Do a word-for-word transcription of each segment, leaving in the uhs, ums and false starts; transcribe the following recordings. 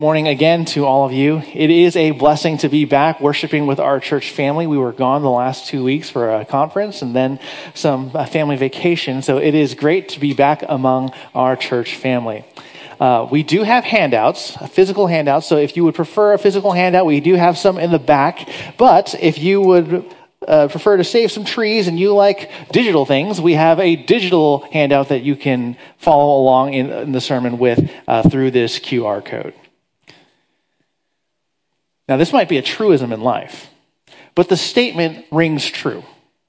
Morning again to all of you. It is a blessing to be back worshiping with our church family. We were gone the last two weeks for a conference and then some uh, family vacation. So it is great to be back among our church family. Uh, we do have handouts, physical handouts. So if you would prefer a physical handout, we do have some in the back. But if you would uh, prefer to save some trees and you like digital things, we have a digital handout that you can follow along in, in the sermon with uh, through this Q R code. Now, this might be a truism in life, but the statement rings true.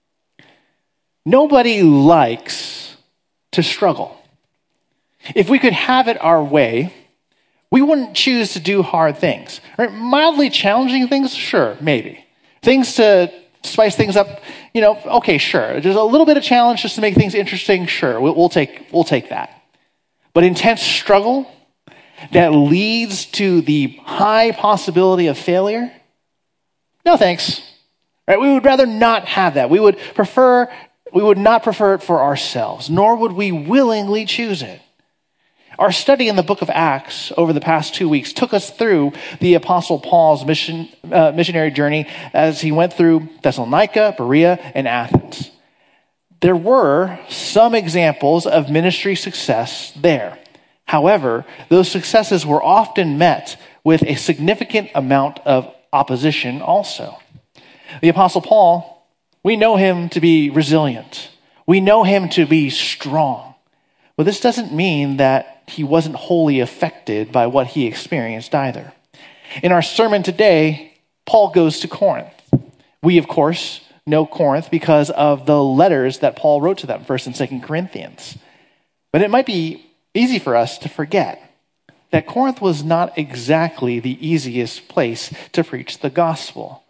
Nobody likes to struggle. If we could have it our way, we wouldn't choose to do hard things. Right? Mildly challenging things, sure, maybe. Things to spice things up, you know, okay, sure. There's a little bit of challenge just to make things interesting, sure. We'll, we'll take we'll take that. But intense struggle that leads to the high possibility of failure? No thanks. Right? We would rather not have that. We would prefer, we would not prefer it for ourselves, nor would we willingly choose it. Our study in the book of Acts over the past two weeks took us through the Apostle Paul's mission, uh, missionary journey as he went through Thessalonica, Berea, and Athens. There were some examples of ministry success there. However, those successes were often met with a significant amount of opposition also. The Apostle Paul, we know him to be resilient. We know him to be strong. But this doesn't mean that he wasn't wholly affected by what he experienced either. In our sermon today, Paul goes to Corinth. We, of course, know Corinth because of the letters that Paul wrote to them, First and Second Corinthians. But it might be easy for us to forget that Corinth was not exactly the easiest place to preach the gospel.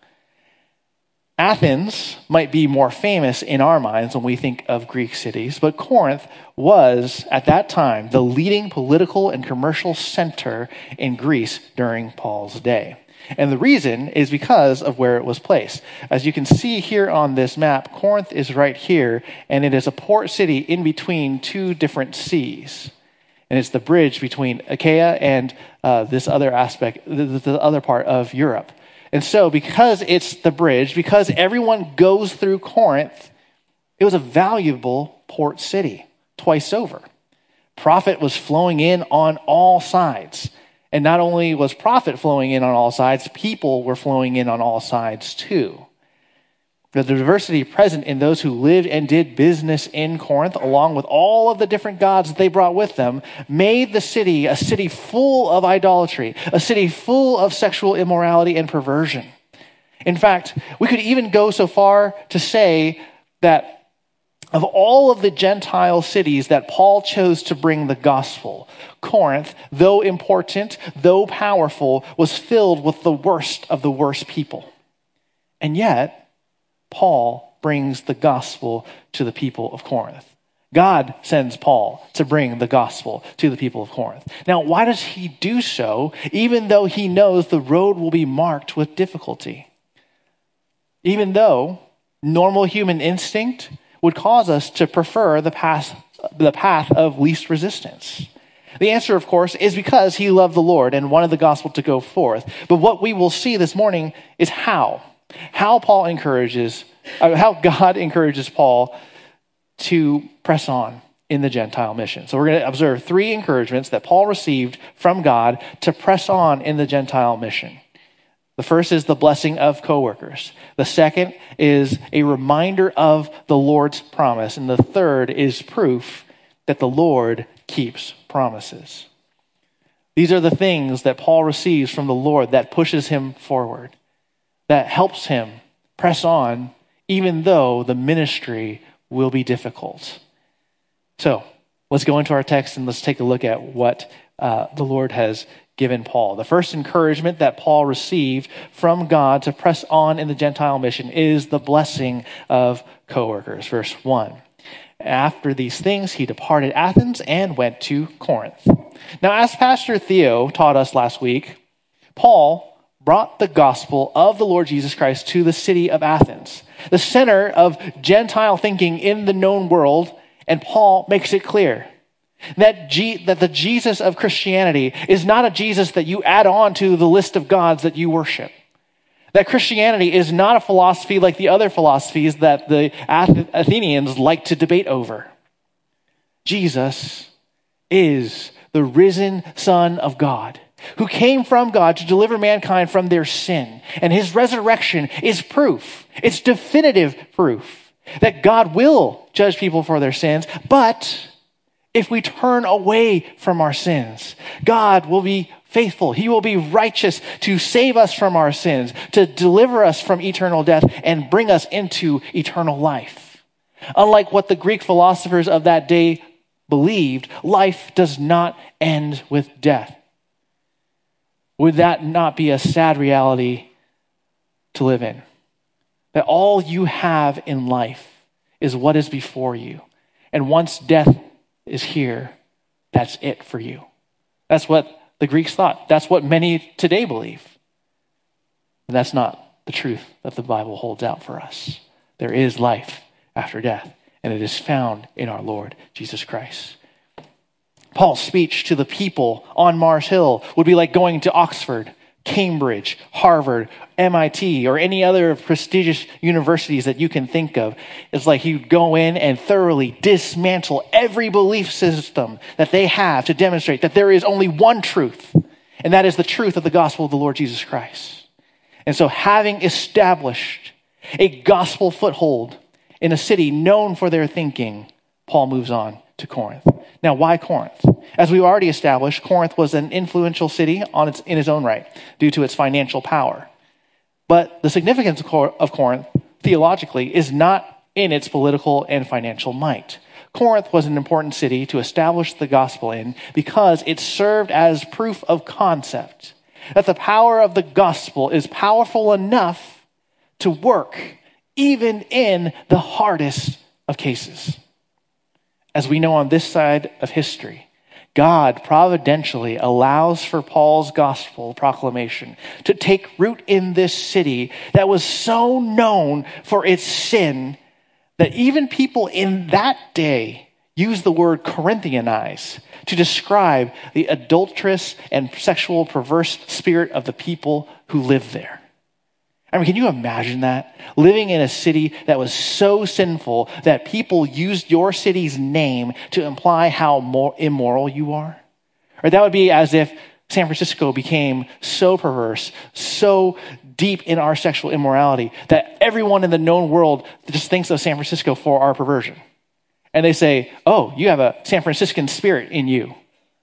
Athens might be more famous in our minds when we think of Greek cities, but Corinth was, at that time, the leading political and commercial center in Greece during Paul's day. And the reason is because of where it was placed. As you can see here on this map, Corinth is right here, and it is a port city in between two different seas. And it's the bridge between Achaia and uh, this other aspect, the, the other part of Europe. And so because it's the bridge, because everyone goes through Corinth, it was a valuable port city twice over. Profit was flowing in on all sides. And not only was profit flowing in on all sides, people were flowing in on all sides too. The diversity present in those who lived and did business in Corinth, along with all of the different gods that they brought with them, made the city a city full of idolatry, a city full of sexual immorality and perversion. In fact, we could even go so far to say that of all of the Gentile cities that Paul chose to bring the gospel, Corinth, though important, though powerful, was filled with the worst of the worst people. And yet, Paul brings the gospel to the people of Corinth. God sends Paul to bring the gospel to the people of Corinth. Now, why does he do so, even though he knows the road will be marked with difficulty? Even though normal human instinct would cause us to prefer the path, the path of least resistance. The answer, of course, is because he loved the Lord and wanted the gospel to go forth. But what we will see this morning is how. How Paul encourages, how God encourages Paul to press on in the Gentile mission. So we're going to observe three encouragements that Paul received from God to press on in the Gentile mission. The first is the blessing of coworkers. The second is a reminder of the Lord's promise. And the third is proof that the Lord keeps promises. These are the things that Paul receives from the Lord that pushes him forward, that helps him press on, even though the ministry will be difficult. So let's go into our text and let's take a look at what uh, the Lord has given Paul. The first encouragement that Paul received from God to press on in the Gentile mission is the blessing of coworkers. Verse one. After these things, he departed Athens and went to Corinth. Now, as Pastor Theo taught us last week, Paul brought the gospel of the Lord Jesus Christ to the city of Athens, the center of Gentile thinking in the known world, and Paul makes it clear. That, G, that the Jesus of Christianity is not a Jesus that you add on to the list of gods that you worship. That Christianity is not a philosophy like the other philosophies that the Athenians like to debate over. Jesus is the risen Son of God, who came from God to deliver mankind from their sin. And his resurrection is proof. It's definitive proof that God will judge people for their sins, but if we turn away from our sins, God will be faithful. He will be righteous to save us from our sins, to deliver us from eternal death and bring us into eternal life. Unlike what the Greek philosophers of that day believed, life does not end with death. Would that not be a sad reality to live in? That all you have in life is what is before you. And once death is here, that's it for you. That's what the Greeks thought. That's what many today believe. And that's not the truth that the Bible holds out for us. There is life after death, and it is found in our Lord Jesus Christ. Paul's speech to the people on Mars Hill would be like going to Oxford, Cambridge, Harvard, M I T, or any other prestigious universities that you can think of. It's like he'd go in and thoroughly dismantle every belief system that they have to demonstrate that there is only one truth, and that is the truth of the gospel of the Lord Jesus Christ. And so having established a gospel foothold in a city known for their thinking, Paul moves on to Corinth. Now, why Corinth? As we've already established, Corinth was an influential city on its, in its own right due to its financial power. But the significance of Corinth, theologically, is not in its political and financial might. Corinth was an important city to establish the gospel in because it served as proof of concept that the power of the gospel is powerful enough to work even in the hardest of cases. As we know on this side of history, God providentially allows for Paul's gospel proclamation to take root in this city that was so known for its sin that even people in that day used the word Corinthianize to describe the adulterous and sexual perverse spirit of the people who lived there. I mean, can you imagine that? Living in a city that was so sinful that people used your city's name to imply how more immoral you are? Or that would be as if San Francisco became so perverse, so deep in our sexual immorality that everyone in the known world just thinks of San Francisco for our perversion. And they say, oh, you have a San Franciscan spirit in you.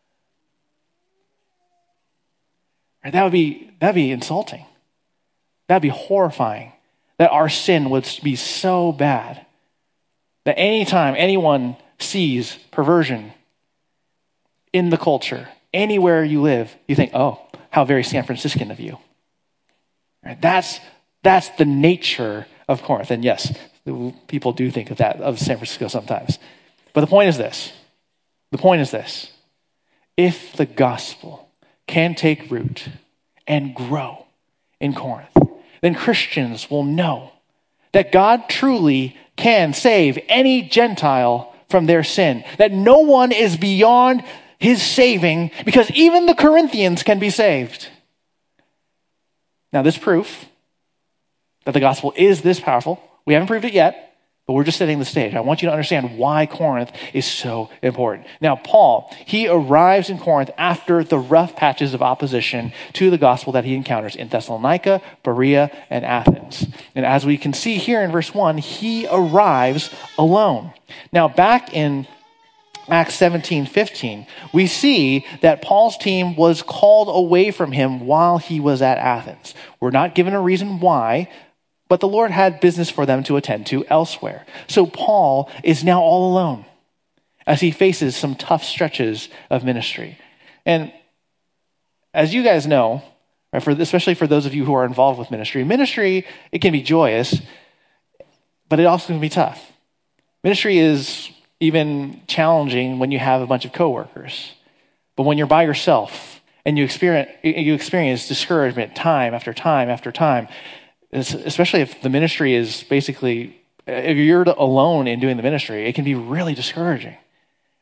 Or that would be, that'd be insulting. That'd be horrifying, that our sin would be so bad that anytime anyone sees perversion in the culture, anywhere you live, you think, oh, how very San Franciscan of you. Right? That's, that's the nature of Corinth. And yes, people do think of that, of San Francisco sometimes. But the point is this. The point is this. If the gospel can take root and grow in Corinth, then Christians will know that God truly can save any Gentile from their sin. That no one is beyond his saving because even the Corinthians can be saved. Now, this proof that the gospel is this powerful, we haven't proved it yet, but we're just setting the stage. I want you to understand why Corinth is so important. Now, Paul, he arrives in Corinth after the rough patches of opposition to the gospel that he encounters in Thessalonica, Berea, and Athens. And as we can see here in verse one, he arrives alone. Now, back in Acts seventeen fifteen, we see that Paul's team was called away from him while he was at Athens. We're not given a reason why, but the Lord had business for them to attend to elsewhere. So Paul is now all alone as he faces some tough stretches of ministry. And as you guys know, right, for, especially for those of you who are involved with ministry, ministry, it can be joyous, but it also can be tough. Ministry is even challenging when you have a bunch of coworkers. But when you're by yourself and you experience, you experience discouragement time after time after time, especially if the ministry is basically, if you're alone in doing the ministry, it can be really discouraging.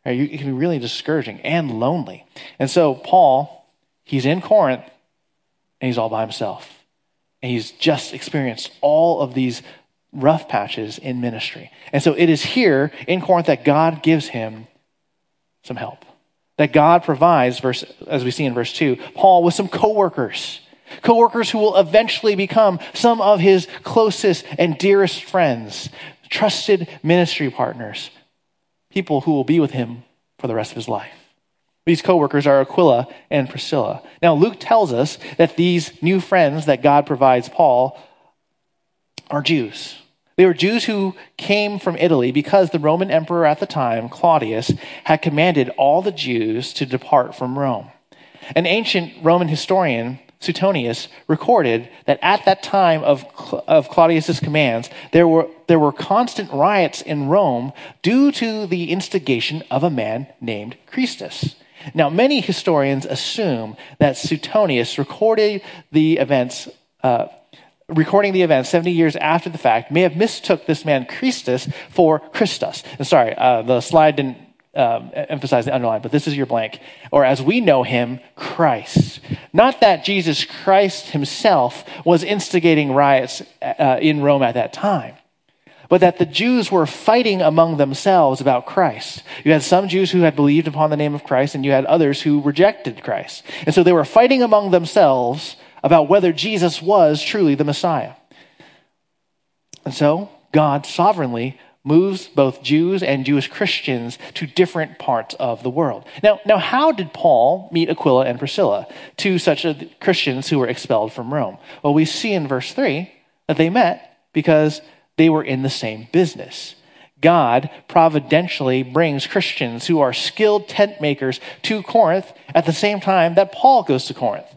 Right? You, it can be really discouraging and lonely. And so Paul, he's in Corinth, and he's all by himself. And he's just experienced all of these rough patches in ministry. And so it is here in Corinth that God gives him some help. That God provides, verse, as we see in verse two, Paul with some co-workers. Co-workers who will eventually become some of his closest and dearest friends. Trusted ministry partners. People who will be with him for the rest of his life. These co-workers are Aquila and Priscilla. Now, Luke tells us that these new friends that God provides Paul are Jews. They were Jews who came from Italy because the Roman emperor at the time, Claudius, had commanded all the Jews to depart from Rome. An ancient Roman historian, Suetonius, recorded that at that time of, of Claudius's commands, there were, there were constant riots in Rome due to the instigation of a man named Christus. Now, many historians assume that Suetonius recorded the events uh, recording the events seventy years after the fact, may have mistook this man Christus for Christus. And sorry, uh, the slide didn't um, emphasize the underline, but this is your blank. Or as we know him, Christ. Not that Jesus Christ himself was instigating riots uh, in Rome at that time, but that the Jews were fighting among themselves about Christ. You had some Jews who had believed upon the name of Christ, and you had others who rejected Christ. And so they were fighting among themselves about whether Jesus was truly the Messiah. And so God sovereignly moves both Jews and Jewish Christians to different parts of the world. Now, now how did Paul meet Aquila and Priscilla, two such Christians who were expelled from Rome? Well, we see in verse three that they met because they were in the same business. God providentially brings Christians who are skilled tent makers to Corinth at the same time that Paul goes to Corinth.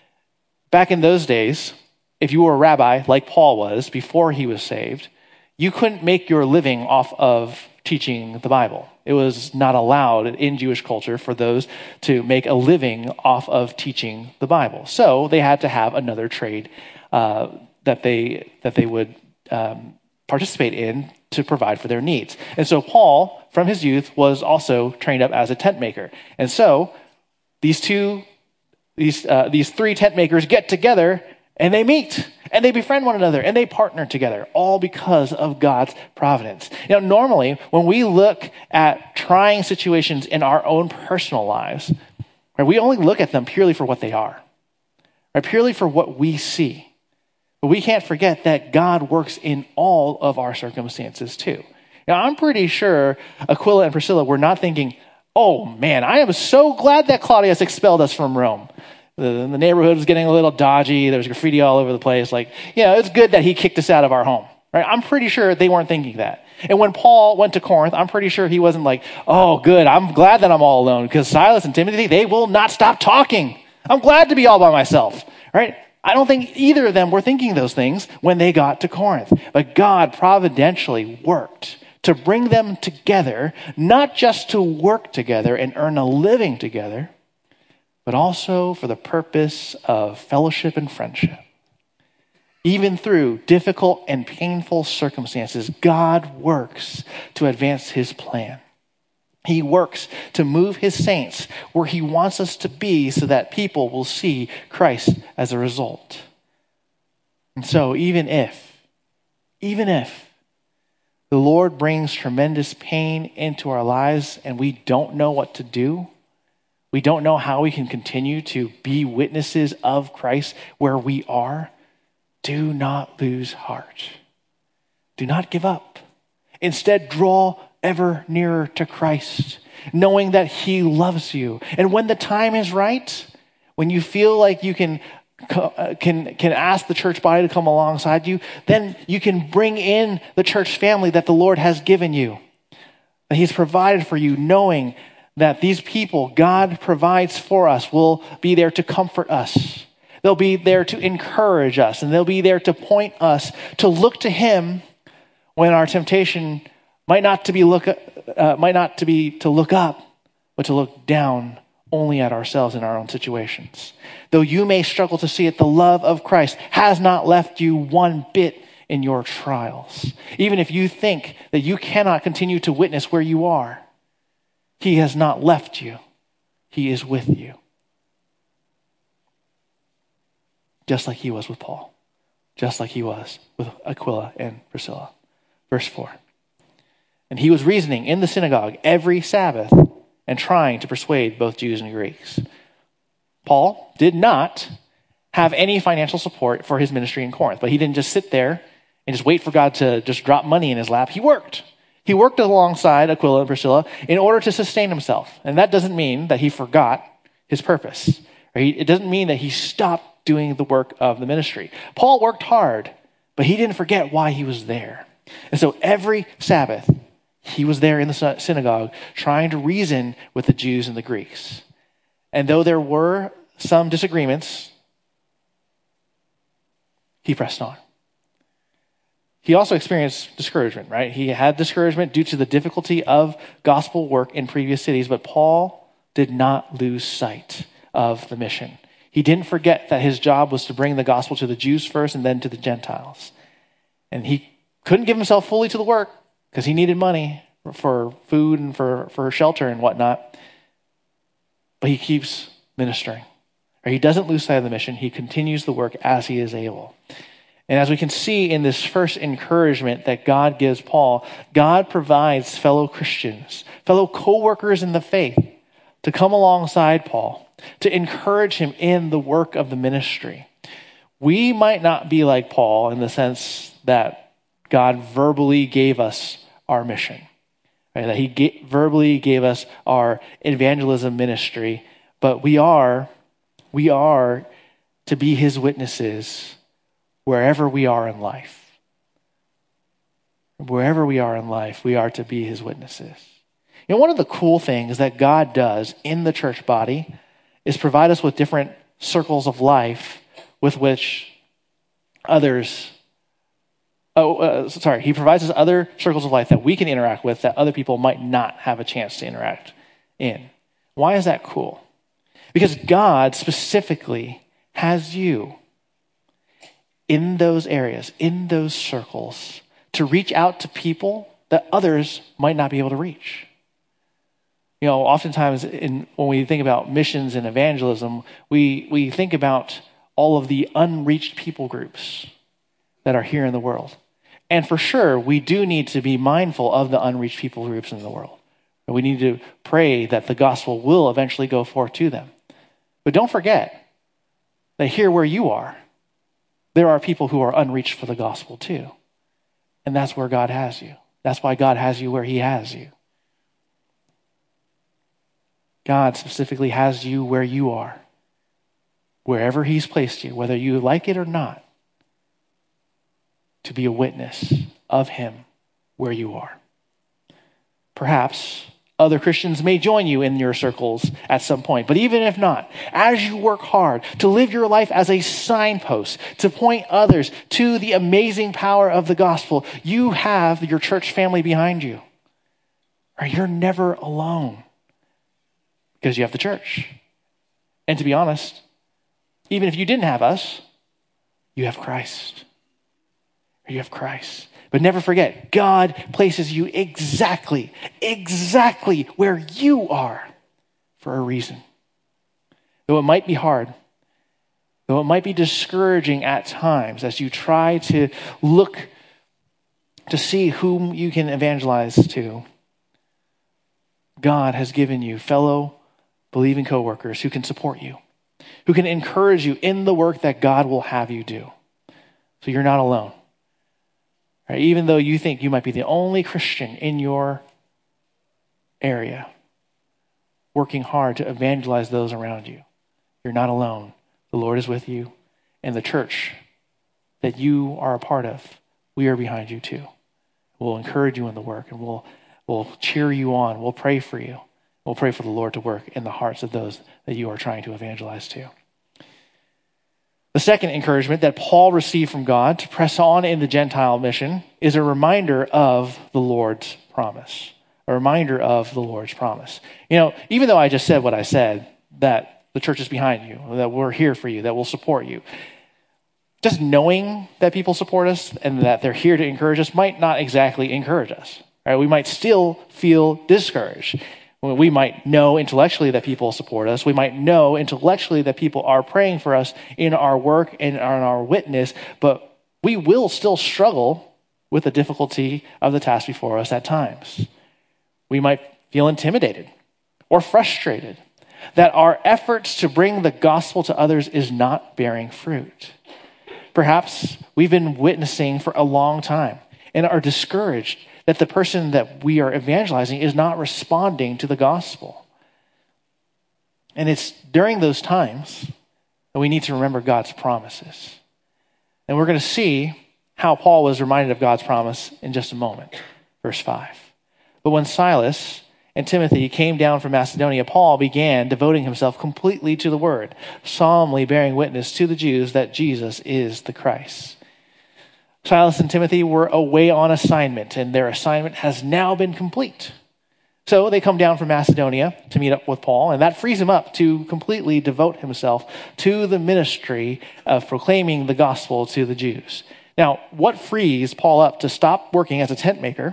Back in those days, if you were a rabbi like Paul was before he was saved, you couldn't make your living off of teaching the Bible. It was not allowed in Jewish culture for those to make a living off of teaching the Bible. So they had to have another trade uh, that they that they would um, participate in to provide for their needs. And so Paul, from his youth, was also trained up as a tent maker. And so these two These uh, these three tent makers get together and they meet and they befriend one another and they partner together, all because of God's providence. You know, normally when we look at trying situations in our own personal lives, right, we only look at them purely for what they are, right, purely for what we see. But we can't forget that God works in all of our circumstances too. Now, I'm pretty sure Aquila and Priscilla were not thinking, oh man, I am so glad that Claudius expelled us from Rome. The, the neighborhood was getting a little dodgy. There was graffiti all over the place. Like, you know, it's good that he kicked us out of our home, right? I'm pretty sure they weren't thinking that. And when Paul went to Corinth, I'm pretty sure he wasn't like, oh, good, I'm glad that I'm all alone because Silas and Timothy, they will not stop talking. I'm glad to be all by myself, right? I don't think either of them were thinking those things when they got to Corinth. But God providentially worked to bring them together, not just to work together and earn a living together, but also for the purpose of fellowship and friendship. Even through difficult and painful circumstances, God works to advance his plan. He works to move his saints where he wants us to be so that people will see Christ as a result. And so even if, even if the Lord brings tremendous pain into our lives and we don't know what to do, we don't know how we can continue to be witnesses of Christ where we are, do not lose heart. Do not give up. Instead, draw ever nearer to Christ, knowing that he loves you. And when the time is right, when you feel like you can can can ask the church body to come alongside you, then you can bring in the church family that the Lord has given you, that he's provided for you, knowing that these people God provides for us will be there to comfort us. They'll be there to encourage us, and they'll be there to point us to look to him when our temptation might not to be look uh, might not to be to look up, but to look down only at ourselves in our own situations. Though you may struggle to see it, the love of Christ has not left you one bit in your trials. Even if you think that you cannot continue to witness where you are, He has not left you. He is with you. Just like he was with Paul. Just like he was with Aquila and Priscilla. Verse four. And he was reasoning in the synagogue every Sabbath and trying to persuade both Jews and Greeks. Paul did not have any financial support for his ministry in Corinth, but he didn't just sit there and just wait for God to just drop money in his lap. He worked. He worked alongside Aquila and Priscilla in order to sustain himself. And that doesn't mean that he forgot his purpose. Right? It doesn't mean that he stopped doing the work of the ministry. Paul worked hard, but he didn't forget why he was there. And so every Sabbath, he was there in the synagogue trying to reason with the Jews and the Greeks. And though there were some disagreements, he pressed on. He also experienced discouragement, right? He had discouragement due to the difficulty of gospel work in previous cities, but Paul did not lose sight of the mission. He didn't forget that his job was to bring the gospel to the Jews first and then to the Gentiles. And he couldn't give himself fully to the work because he needed money for food and for, for shelter and whatnot. But he keeps ministering. Or he doesn't lose sight of the mission. He continues the work as he is able. And as we can see in this first encouragement that God gives Paul, God provides fellow Christians, fellow co-workers in the faith to come alongside Paul, to encourage him in the work of the ministry. We might not be like Paul in the sense that God verbally gave us our mission, right? That he ga- verbally gave us our evangelism ministry, but we are, we are to be his witnesses wherever we are in life. Wherever we are in life, we are to be his witnesses. You know, one of the cool things that God does in the church body is provide us with different circles of life with which others, oh, uh, sorry, he provides us other circles of life that we can interact with that other people might not have a chance to interact in. Why is that cool? Because God specifically has you in those areas, in those circles, to reach out to people that others might not be able to reach. You know, oftentimes in, when we think about missions and evangelism, we, we think about all of the unreached people groups that are here in the world. And for sure, we do need to be mindful of the unreached people groups in the world. We need to pray that the gospel will eventually go forth to them. But don't forget that here where you are, there are people who are unreached for the gospel too. And that's where God has you. That's why God has you where he has you. God specifically has you where you are. Wherever he's placed you, whether you like it or not, to be a witness of him where you are. Perhaps other Christians may join you in your circles at some point. But even if not, as you work hard to live your life as a signpost, to point others to the amazing power of the gospel, you have your church family behind you. Or you're never alone because you have the church. And to be honest, even if you didn't have us, you have Christ. Or you have Christ. But never forget, God places you exactly, exactly where you are for a reason. Though it might be hard, though it might be discouraging at times as you try to look to see whom you can evangelize to, God has given you fellow believing coworkers who can support you, who can encourage you in the work that God will have you do. So you're not alone. Right? Even though you think you might be the only Christian in your area working hard to evangelize those around you, you're not alone. The Lord is with you, and the church that you are a part of, we are behind you too. We'll encourage you in the work, and we'll, we'll cheer you on. We'll pray for you. We'll pray for the Lord to work in the hearts of those that you are trying to evangelize to. The second encouragement that Paul received from God to press on in the Gentile mission is a reminder of the Lord's promise. A reminder of the Lord's promise. You know, even though I just said what I said, that the church is behind you, that we're here for you, that we'll support you, just knowing that people support us and that they're here to encourage us might not exactly encourage us. Right? We might still feel discouraged. We might know intellectually that people support us. We might know intellectually that people are praying for us in our work and in our witness, but we will still struggle with the difficulty of the task before us at times. We might feel intimidated or frustrated that our efforts to bring the gospel to others is not bearing fruit. Perhaps we've been witnessing for a long time and are discouraged that the person that we are evangelizing is not responding to the gospel. And it's during those times that we need to remember God's promises. And we're going to see how Paul was reminded of God's promise in just a moment. Verse five. But when Silas and Timothy came down from Macedonia, Paul began devoting himself completely to the word, solemnly bearing witness to the Jews that Jesus is the Christ. Silas and Timothy were away on assignment, and their assignment has now been complete. So they come down from Macedonia to meet up with Paul, and that frees him up to completely devote himself to the ministry of proclaiming the gospel to the Jews. Now, what frees Paul up to stop working as a tent maker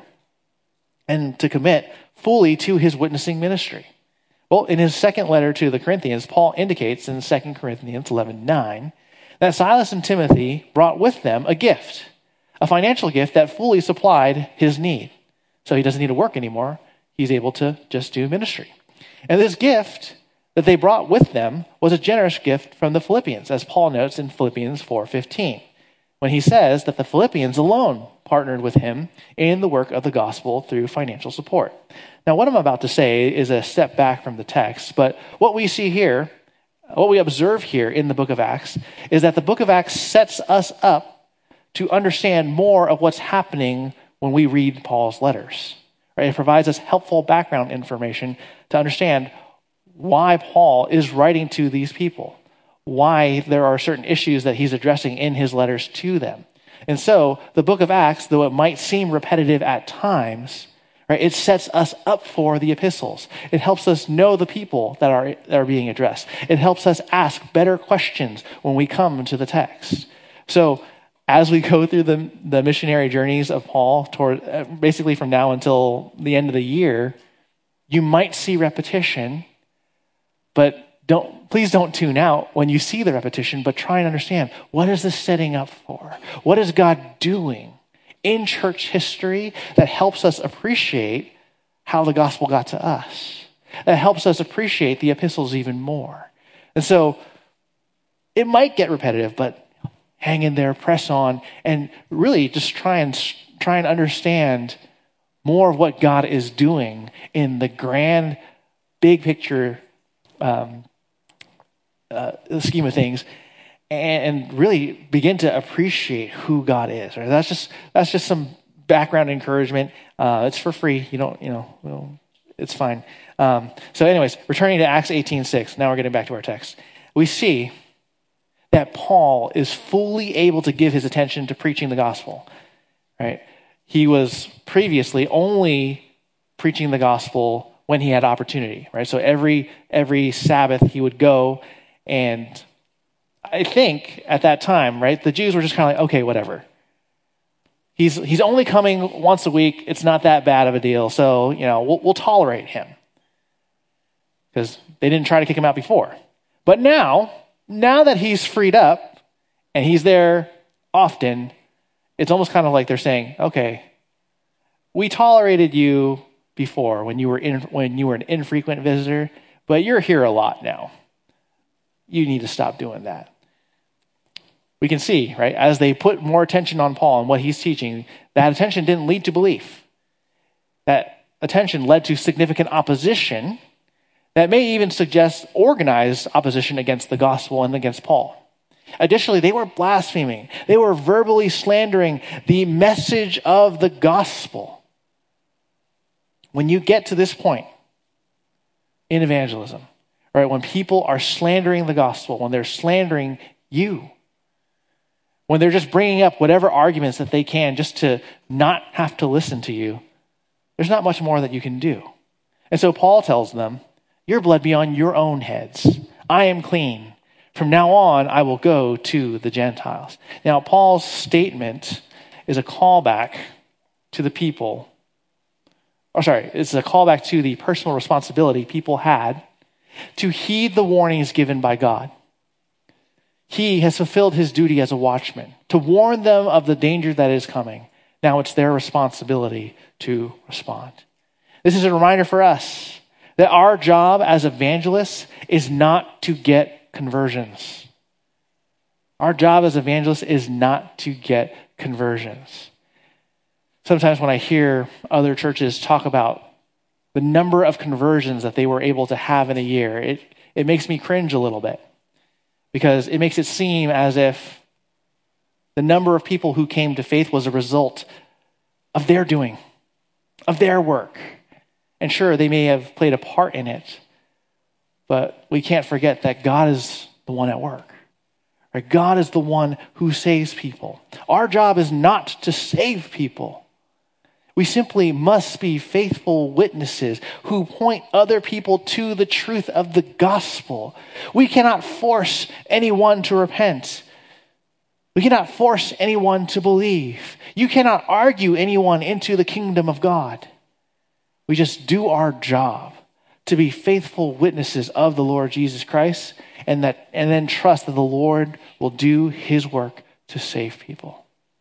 and to commit fully to his witnessing ministry? Well, in his second letter to the Corinthians, Paul indicates in Second Corinthians eleven nine that Silas and Timothy brought with them a gift, a financial gift that fully supplied his need. So he doesn't need to work anymore. He's able to just do ministry. And this gift that they brought with them was a generous gift from the Philippians, as Paul notes in Philippians four fifteen, when he says that the Philippians alone partnered with him in the work of the gospel through financial support. Now, what I'm about to say is a step back from the text, but what we see here, what we observe here in the book of Acts, is that the book of Acts sets us up to understand more of what's happening when we read Paul's letters. Right? It provides us helpful background information to understand why Paul is writing to these people, why there are certain issues that he's addressing in his letters to them. And so the book of Acts, though it might seem repetitive at times, right, it sets us up for the epistles. It helps us know the people that are, that are being addressed. It helps us ask better questions when we come to the text. So as we go through the, the missionary journeys of Paul, toward uh, basically from now until the end of the year, you might see repetition, but don't please don't tune out when you see the repetition, but try and understand, what is this setting up for? What is God doing in church history that helps us appreciate how the gospel got to us, that helps us appreciate the epistles even more? And so it might get repetitive, but hang in there, press on, and really just try and try and understand more of what God is doing in the grand, big picture um, uh, scheme of things, and, and really begin to appreciate who God is. Right? That's just that's just some background encouragement. Uh, it's for free. You don't, you know, well, it's fine. Um, so, anyways, returning to Acts eighteen six. Now we're getting back to our text. We see that Paul is fully able to give his attention to preaching the gospel, right? He was previously only preaching the gospel when he had opportunity, right? So every every Sabbath he would go, and I think at that time, right, the Jews were just kind of like, okay, whatever. He's he's only coming once a week. It's not that bad of a deal, so you know we'll, we'll tolerate him because they didn't try to kick him out before. But now. Now that he's freed up and he's there often, it's almost kind of like they're saying, okay, we tolerated you before when you were in, when you were an infrequent visitor, but you're here a lot now. You need to stop doing that. We can see, right, as they put more attention on Paul and what he's teaching, that attention didn't lead to belief. That attention led to significant opposition that may even suggest organized opposition against the gospel and against Paul. Additionally, they were blaspheming. They were verbally slandering the message of the gospel. When you get to this point in evangelism, right, when people are slandering the gospel, when they're slandering you, when they're just bringing up whatever arguments that they can just to not have to listen to you, there's not much more that you can do. And so Paul tells them, your blood be on your own heads. I am clean. From now on, I will go to the Gentiles. Now, Paul's statement is a callback to the people or sorry, it's a callback to the personal responsibility people had to heed the warnings given by God. He has fulfilled his duty as a watchman to warn them of the danger that is coming. Now it's their responsibility to respond. This is a reminder for us that our job as evangelists is not to get conversions. Our job as evangelists is not to get conversions. Sometimes when I hear other churches talk about the number of conversions that they were able to have in a year, it, it makes me cringe a little bit because it makes it seem as if the number of people who came to faith was a result of their doing, of their work. And sure, they may have played a part in it, but we can't forget that God is the one at work. Right? God is the one who saves people. Our job is not to save people. We simply must be faithful witnesses who point other people to the truth of the gospel. We cannot force anyone to repent. We cannot force anyone to believe. You cannot argue anyone into the kingdom of God. We just do our job to be faithful witnesses of the Lord Jesus Christ, and that, and then trust that the Lord will do his work to save people.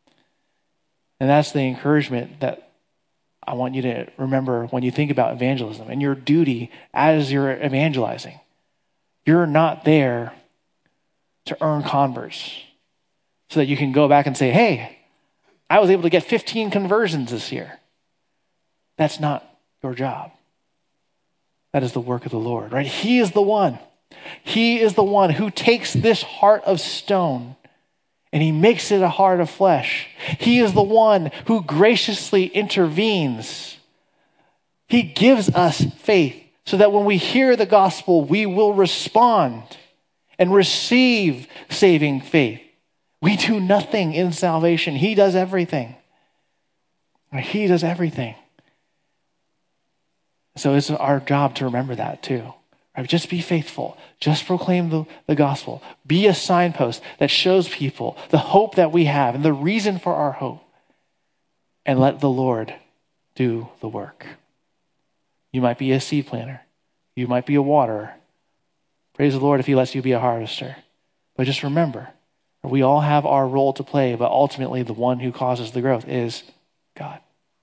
And that's the encouragement that I want you to remember when you think about evangelism and your duty as you're evangelizing. You're not there to earn converts so that you can go back and say, hey, I was able to get fifteen conversions this year. That's not your job. That is the work of the Lord, right? He is the one. He is the one who takes this heart of stone and he makes it a heart of flesh. He is the one who graciously intervenes. He gives us faith so that when we hear the gospel, we will respond and receive saving faith. We do nothing in salvation. He does everything. He does everything. So it's our job to remember that too. Right? Just be faithful. Just proclaim the, the gospel. Be a signpost that shows people the hope that we have and the reason for our hope. And let the Lord do the work. You might be a seed planter. You might be a waterer. Praise the Lord if he lets you be a harvester. But just remember, we all have our role to play, but ultimately the one who causes the growth is God.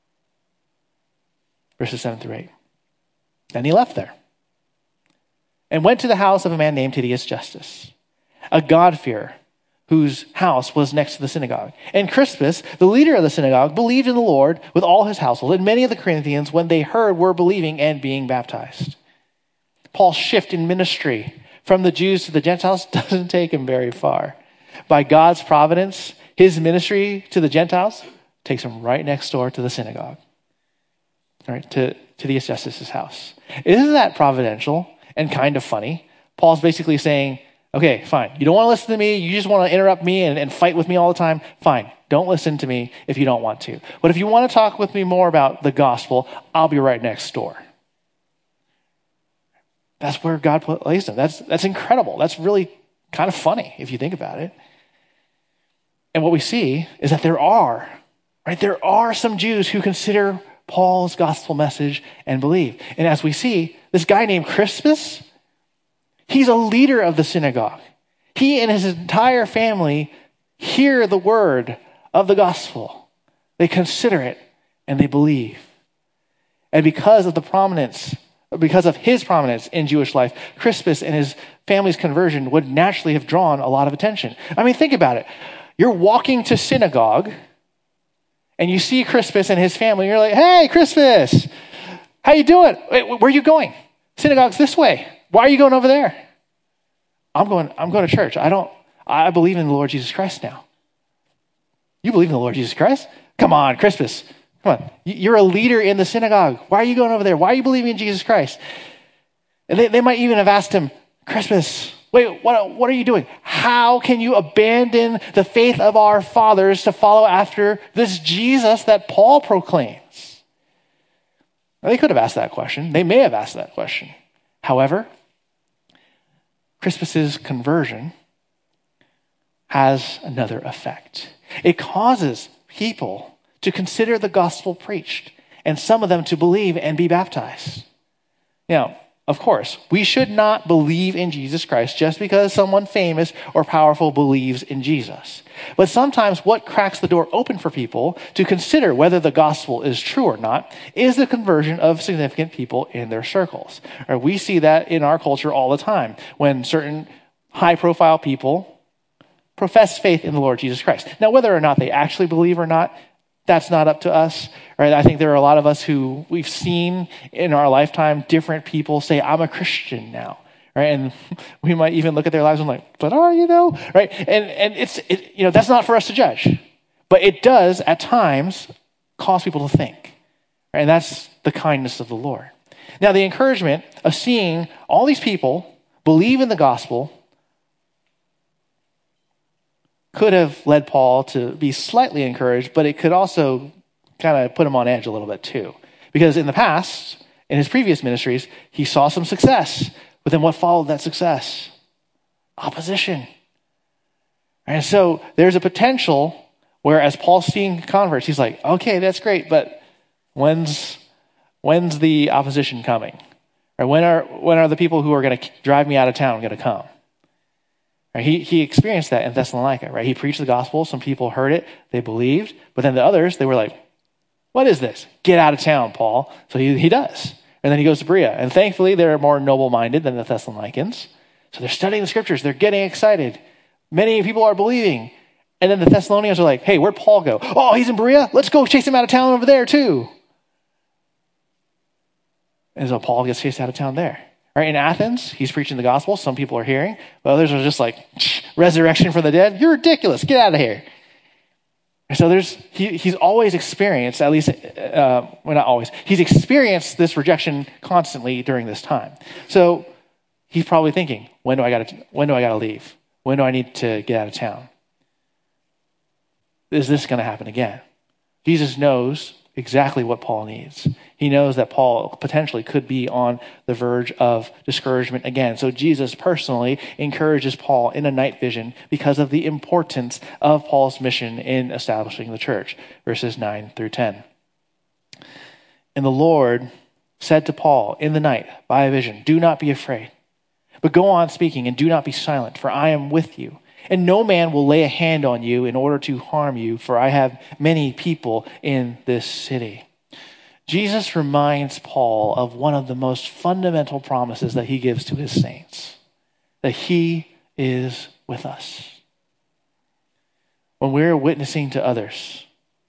Verses seven through eight. Then he left there and went to the house of a man named Titius Justus, a God-fearer, whose house was next to the synagogue. And Crispus, the leader of the synagogue, believed in the Lord with all his household, and many of the Corinthians, when they heard, were believing and being baptized. Paul's shift in ministry from the Jews to the Gentiles doesn't take him very far. By God's providence, his ministry to the Gentiles takes him right next door to the synagogue. All right, to, to the Justus' house. Isn't that providential and kind of funny? Paul's basically saying, okay, fine. You don't want to listen to me. You just want to interrupt me and, and fight with me all the time. Fine. Don't listen to me if you don't want to. But if you want to talk with me more about the gospel, I'll be right next door. That's where God placed him. That's, that's incredible. That's really kind of funny if you think about it. And what we see is that there are, right? There are some Jews who consider Paul's gospel message and believe. And as we see, this guy named Crispus, he's a leader of the synagogue. He and his entire family hear the word of the gospel. They consider it and they believe. And because of the prominence, because of his prominence in Jewish life, Crispus and his family's conversion would naturally have drawn a lot of attention. I mean, think about it. You're walking to synagogue and you see Crispus and his family, and you're like, hey, Crispus, how you doing? Wait, where are you going? Synagogue's this way. Why are you going over there? I'm going, I'm going to church. I don't, I believe in the Lord Jesus Christ now. You believe in the Lord Jesus Christ? Come on, Crispus. Come on. You're a leader in the synagogue. Why are you going over there? Why are you believing in Jesus Christ? And they, they might even have asked him, Crispus, wait, what, what are you doing? How can you abandon the faith of our fathers to follow after this Jesus that Paul proclaims? Well, they could have asked that question. They may have asked that question. However, Crispus's conversion has another effect. It causes people to consider the gospel preached and some of them to believe and be baptized. Now, of course, we should not believe in Jesus Christ just because someone famous or powerful believes in Jesus. But sometimes what cracks the door open for people to consider whether the gospel is true or not is the conversion of significant people in their circles. Or we see that in our culture all the time when certain high-profile people profess faith in the Lord Jesus Christ. Now, whether or not they actually believe or not, that's not up to us, right? I think there are a lot of us who we've seen in our lifetime different people say, I'm a Christian now, right? And we might even look at their lives and like, but are you though, right? And and it's, it, you know, that's not for us to judge. But it does at times cause people to think, right? And that's the kindness of the Lord. Now, the encouragement of seeing all these people believe in the gospel could have led Paul to be slightly encouraged, but it could also kind of put him on edge a little bit too. Because in the past, in his previous ministries, he saw some success. But then what followed that success? Opposition. And so there's a potential where as Paul's seeing converts, he's like, okay, that's great, but when's when's the opposition coming? Or when are when are the people who are going to drive me out of town going to come? Right? He he experienced that in Thessalonica, right? He preached the gospel. Some people heard it. They believed. But then the others, they were like, what is this? Get out of town, Paul. So he, he does. And then he goes to Berea. And thankfully, they're more noble-minded than the Thessalonians. So they're studying the scriptures. They're getting excited. Many people are believing. And then the Thessalonians are like, hey, where'd Paul go? Oh, he's in Berea? Let's go chase him out of town over there too. And so Paul gets chased out of town there. Right, in Athens, he's preaching the gospel. Some people are hearing, but others are just like, resurrection from the dead? You're ridiculous. Get out of here. And so there's he, he's always experienced, at least, uh, well, not always, he's experienced this rejection constantly during this time. So he's probably thinking, when do I got to when do I got to leave? When do I need to get out of town? Is this going to happen again? Jesus knows exactly what Paul needs. He knows that Paul potentially could be on the verge of discouragement again. So Jesus personally encourages Paul in a night vision because of the importance of Paul's mission in establishing the church. Verses nine through ten. And the Lord said to Paul in the night by a vision, do not be afraid, but go on speaking and do not be silent, for I am with you. And no man will lay a hand on you in order to harm you, for I have many people in this city. Jesus reminds Paul of one of the most fundamental promises that he gives to his saints, that he is with us. When we're witnessing to others,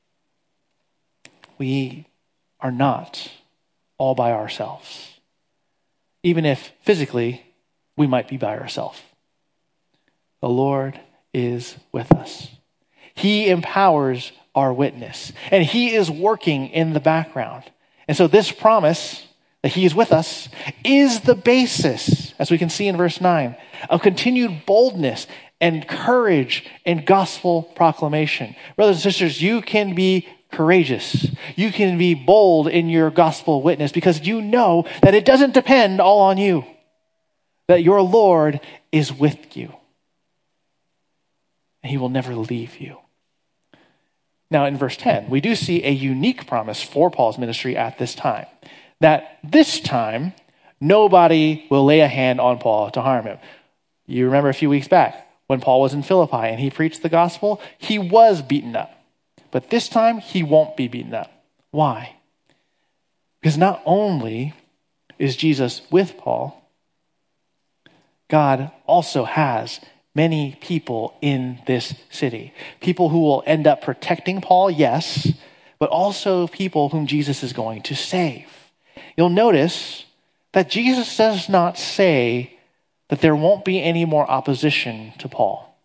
we are not all by ourselves, even if physically we might be by ourselves. The Lord is with us. He empowers our witness, and he is working in the background. And so this promise that he is with us is the basis, as we can see in verse nine, of continued boldness and courage in gospel proclamation. Brothers and sisters, you can be courageous. You can be bold in your gospel witness because you know that it doesn't depend all on you, that your Lord is with you. And he will never leave you. Now, in verse ten, we do see a unique promise for Paul's ministry at this time. That this time, nobody will lay a hand on Paul to harm him. You remember a few weeks back when Paul was in Philippi and he preached the gospel, he was beaten up. But this time, he won't be beaten up. Why? Because not only is Jesus with Paul, God also has many people in this city. People who will end up protecting Paul, yes, but also people whom Jesus is going to save. You'll notice that Jesus does not say that there won't be any more opposition to Paul.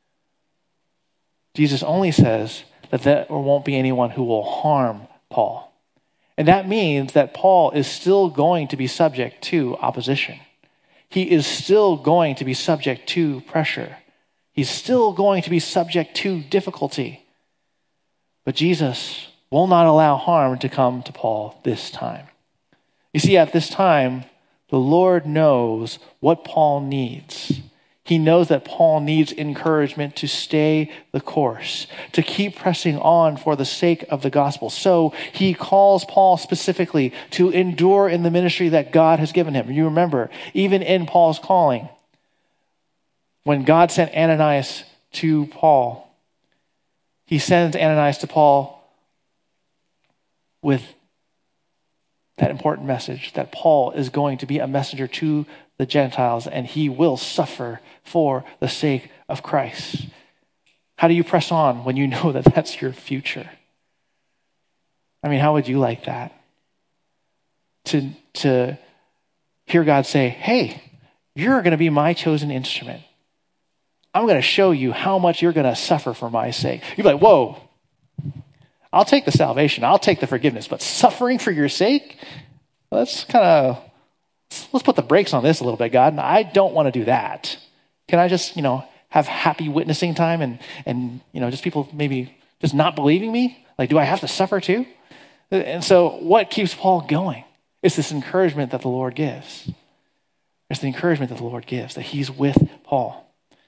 Jesus only says that there won't be anyone who will harm Paul. And that means that Paul is still going to be subject to opposition. He is still going to be subject to pressure. He's still going to be subject to difficulty. But Jesus will not allow harm to come to Paul this time. You see, at this time, the Lord knows what Paul needs. He knows that Paul needs encouragement to stay the course, to keep pressing on for the sake of the gospel. So he calls Paul specifically to endure in the ministry that God has given him. You remember, even in Paul's calling, when God sent Ananias to Paul, he sends Ananias to Paul with that important message that Paul is going to be a messenger to the Gentiles and he will suffer for the sake of Christ. How do you press on when you know that that's your future? I mean, how would you like that? To, to hear God say, hey, you're going to be my chosen instrument. I'm going to show you how much you're going to suffer for my sake. You'd be like, whoa, I'll take the salvation. I'll take the forgiveness, but suffering for your sake? Let's kind of, let's put the brakes on this a little bit, God. I don't want to do that. Can I just, you know, have happy witnessing time and, and, you know, just people maybe just not believing me? Like, do I have to suffer too? And so what keeps Paul going? It's this encouragement that the Lord gives. It's the encouragement that the Lord gives, that he's with Paul.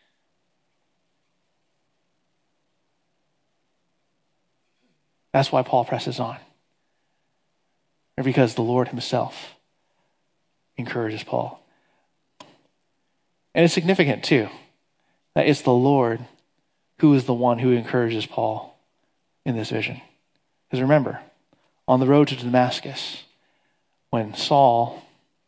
That's why Paul presses on. And because the Lord himself encourages Paul. And it's significant too, that it's the Lord who is the one who encourages Paul in this vision. Because remember, on the road to Damascus, when Saul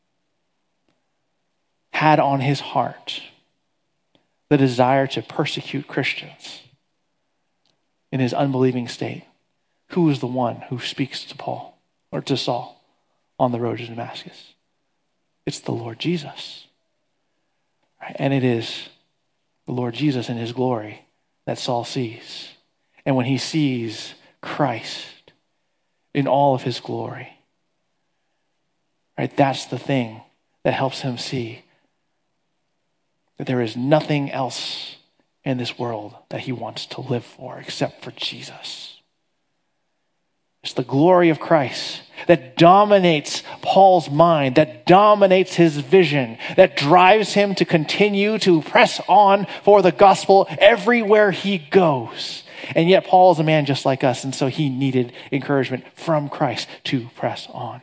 had on his heart the desire to persecute Christians in his unbelieving state, who is the one who speaks to Paul or to Saul on the road to Damascus? It's the Lord Jesus. Right? And it is the Lord Jesus in his glory that Saul sees. And when he sees Christ in all of his glory, right, that's the thing that helps him see that there is nothing else in this world that he wants to live for except for Jesus. It's the glory of Christ that dominates Paul's mind, that dominates his vision, that drives him to continue to press on for the gospel everywhere he goes. And yet Paul is a man just like us, and so he needed encouragement from Christ to press on.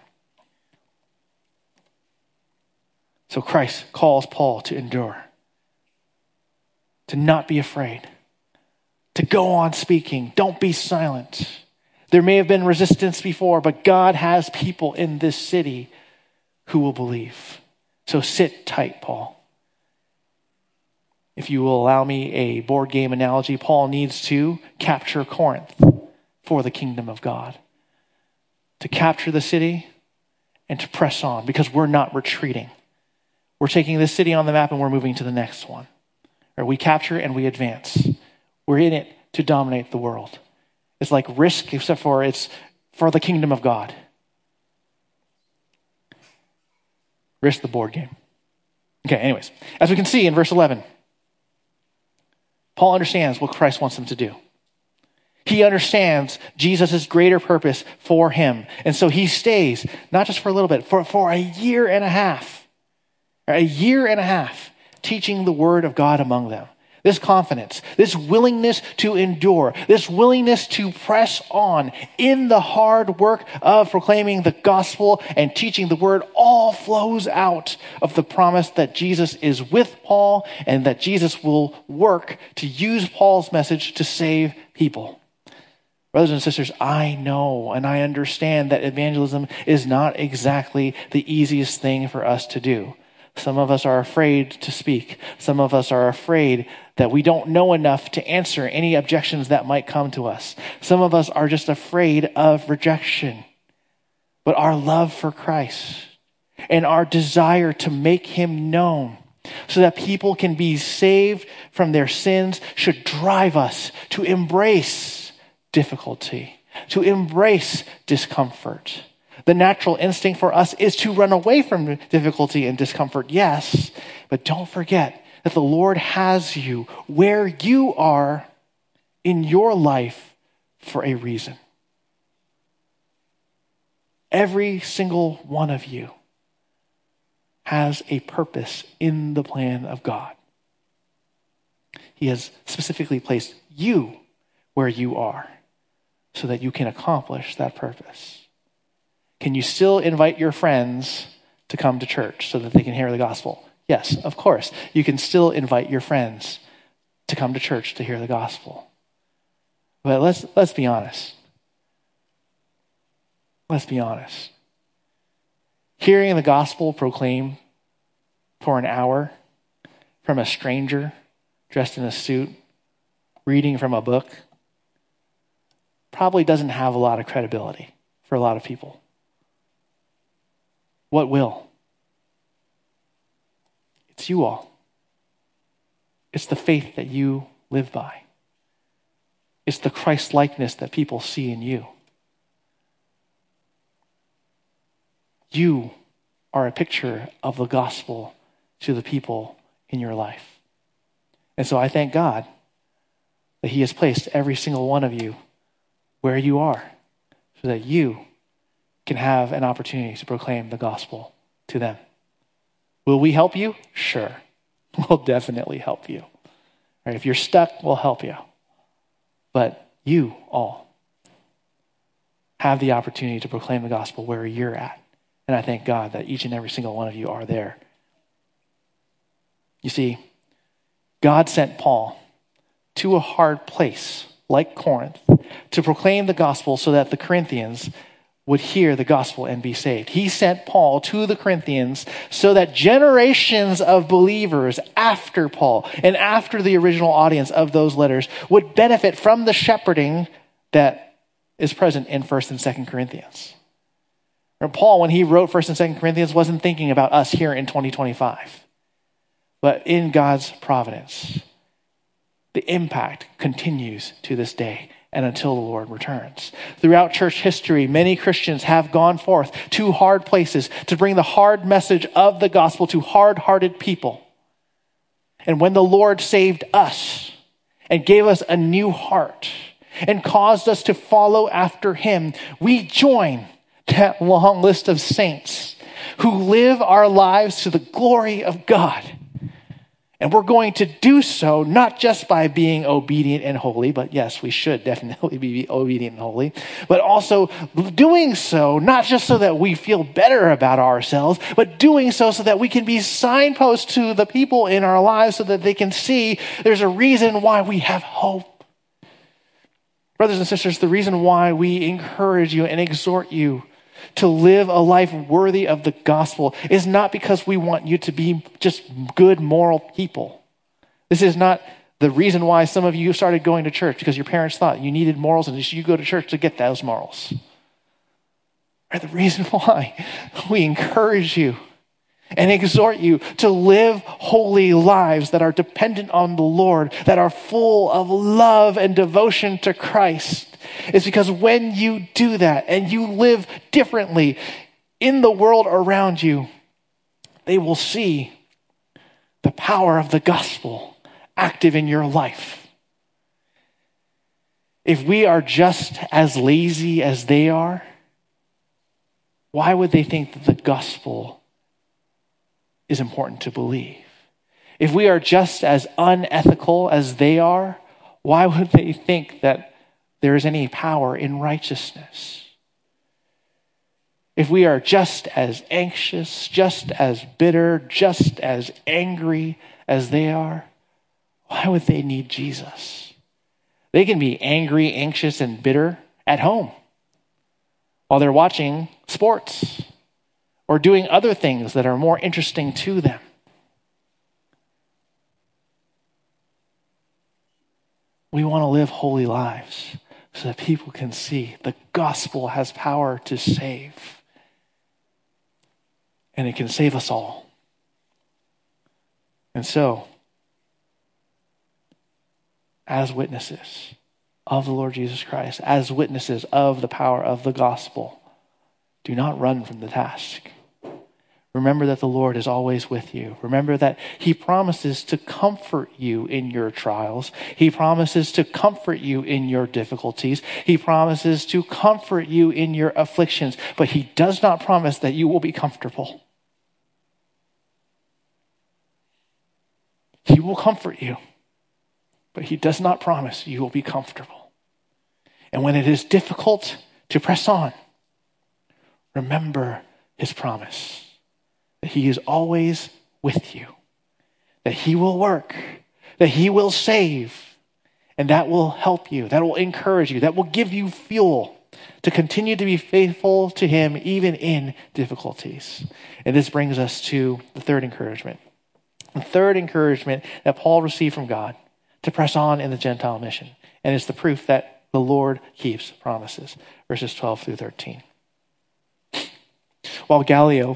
So Christ calls Paul to endure, to not be afraid, to go on speaking. Don't be silent. There may have been resistance before, but God has people in this city who will believe. So sit tight, Paul. If you will allow me a board game analogy, Paul needs to capture Corinth for the kingdom of God. To capture the city and to press on, because we're not retreating. We're taking this city on the map and we're moving to the next one. Or we capture and we advance. We're in it to dominate the world. It's like Risk, except for it's for the kingdom of God. Risk, the board game. Okay, anyways. As we can see in verse eleven, Paul understands what Christ wants him to do. He understands Jesus' greater purpose for him. And so he stays, not just for a little bit, for, for a year and a half. A year and a half teaching the word of God among them. This confidence, this willingness to endure, this willingness to press on in the hard work of proclaiming the gospel and teaching the word all flows out of the promise that Jesus is with Paul and that Jesus will work to use Paul's message to save people. Brothers and sisters, I know and I understand that evangelism is not exactly the easiest thing for us to do. Some of us are afraid to speak. Some of us are afraid that we don't know enough to answer any objections that might come to us. Some of us are just afraid of rejection. But our love for Christ and our desire to make him known so that people can be saved from their sins should drive us to embrace difficulty, to embrace discomfort. The natural instinct for us is to run away from difficulty and discomfort, yes, but don't forget that the Lord has you where you are in your life for a reason. Every single one of you has a purpose in the plan of God. He has specifically placed you where you are so that you can accomplish that purpose. Can you still invite your friends to come to church so that they can hear the gospel? Yes, of course. You can still invite your friends to come to church to hear the gospel. But let's let's be honest. Let's be honest. Hearing the gospel proclaimed for an hour from a stranger dressed in a suit, reading from a book, probably doesn't have a lot of credibility for a lot of people. What will? It's you all. It's the faith that you live by. It's the Christ-likeness that people see in you. You are a picture of the gospel to the people in your life. And so I thank God that he has placed every single one of you where you are so that you can have an opportunity to proclaim the gospel to them. Will we help you? Sure. We'll definitely help you. Right, if you're stuck, we'll help you. But you all have the opportunity to proclaim the gospel where you're at. And I thank God that each and every single one of you are there. You see, God sent Paul to a hard place like Corinth to proclaim the gospel so that the Corinthians would hear the gospel and be saved. He sent Paul to the Corinthians so that generations of believers after Paul and after the original audience of those letters would benefit from the shepherding that is present in First and Second Corinthians. And Paul, when he wrote First and Second Corinthians, wasn't thinking about us here in twenty twenty-five. But in God's providence, the impact continues to this day and until the Lord returns. Throughout church history, many Christians have gone forth to hard places to bring the hard message of the gospel to hard-hearted people. And when the Lord saved us and gave us a new heart and caused us to follow after him, we join that long list of saints who live our lives to the glory of God. And we're going to do so not just by being obedient and holy, but yes, we should definitely be obedient and holy, but also doing so not just so that we feel better about ourselves, but doing so so that we can be signposts to the people in our lives so that they can see there's a reason why we have hope. Brothers and sisters, the reason why we encourage you and exhort you to live a life worthy of the gospel is not because we want you to be just good moral people. This is not the reason why some of you started going to church, because your parents thought you needed morals and you go to church to get those morals. Right? The reason why we encourage you and exhort you to live holy lives that are dependent on the Lord, that are full of love and devotion to Christ, is because when you do that and you live differently in the world around you, they will see the power of the gospel active in your life. If we are just as lazy as they are, why would they think that the gospel is important to believe? If we are just as unethical as they are, why would they think that there is any power in righteousness? If we are just as anxious, just as bitter, just as angry as they are, why would they need Jesus? They can be angry, anxious, and bitter at home while they're watching sports or doing other things that are more interesting to them. We want to live holy lives so that people can see the gospel has power to save. And it can save us all. And so, as witnesses of the Lord Jesus Christ, as witnesses of the power of the gospel, do not run from the task. Remember that the Lord is always with you. Remember that he promises to comfort you in your trials. He promises to comfort you in your difficulties. He promises to comfort you in your afflictions. But he does not promise that you will be comfortable. He will comfort you. but he does not promise you will be comfortable. And when it is difficult to press on, remember his promise that he is always with you, that he will work, that he will save, and that will help you, that will encourage you, that will give you fuel to continue to be faithful to him even in difficulties. And this brings us to the third encouragement. The third encouragement that Paul received from God to press on in the Gentile mission. And it's the proof that the Lord keeps promises. Verses twelve through thirteen. While Gallio